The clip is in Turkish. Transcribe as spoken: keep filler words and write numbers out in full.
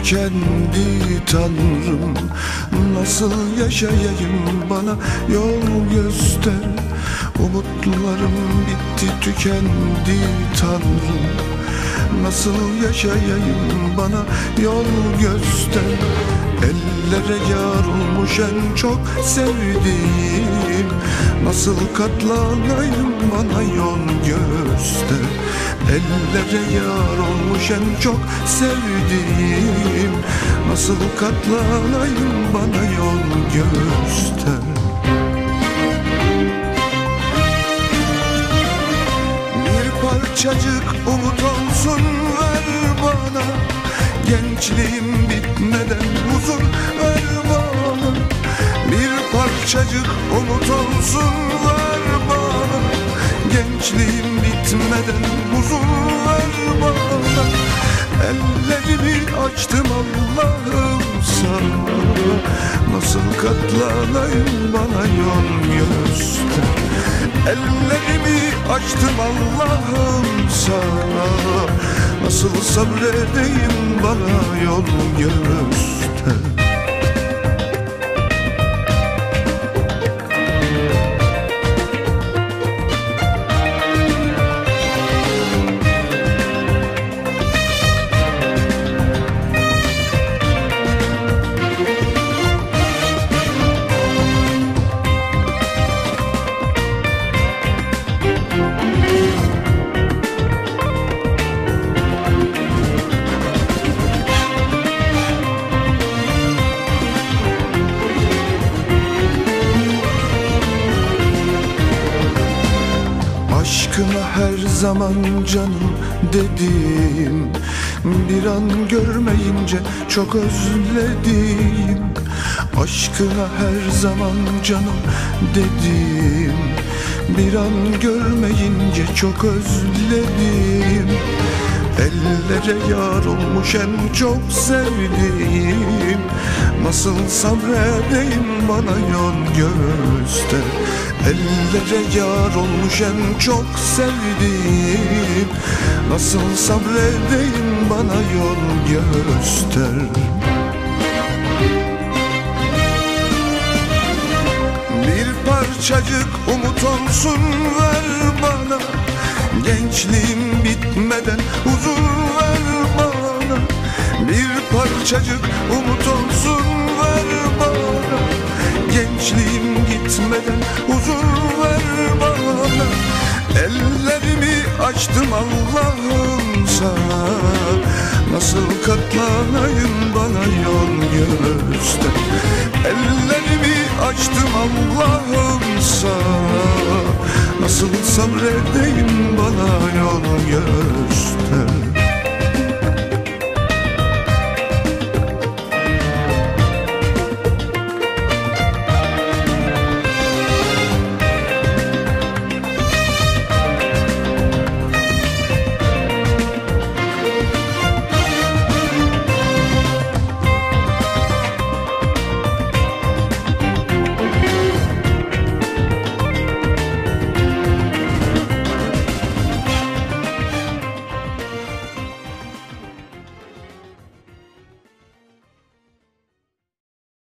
tükendi Tanrım. Nasıl yaşayayım, bana yol göster. Umutlarım bitti, tükendi Tanrım. Nasıl yaşayayım, bana yol göster. Ellere yar olmuş en çok sevdiğim. Nasıl katlanayım, bana yol göster. Ellere yar olmuş en çok sevdiğim. Nasıl katlanayım, bana yol göster. Bir parçacık umut olsun ver bana. Gençliğim bitmeden huzur ver bana. Bir parçacık umut olsun ver bana. Gençliğim bitmeden huzur ver bana. Ellerimi açtım Allah'ım sana. Nasıl katlanayım, bana yol göster. Ellerimi açtım Allah'ım sana. Nasıl sabredeyim, bana yol göster. Aşkına her zaman canım dedim. Bir an görmeyince çok özledim. Aşkına her zaman canım dedim. Bir an görmeyince çok özledim. Ellere yar olmuş en çok sevdiğim. Nasıl sabredeyim, bana yol göster. Ellere yar olmuş en çok sevdiğim. Nasıl sabredeyim, bana yol göster. Bir parçacık umut olsun ver bana. Gençliğim bitmeden huzur ver bana. Bir parçacık umut olsun ver bana. Gençliğim gitmeden huzur ver bana. Ellerimi açtım Allah'ım sana. Nasıl katlanayım, bana yol göster. Ellerimi açtım Allah'ım sana. Nasıl sabredeyim, bana yol göster.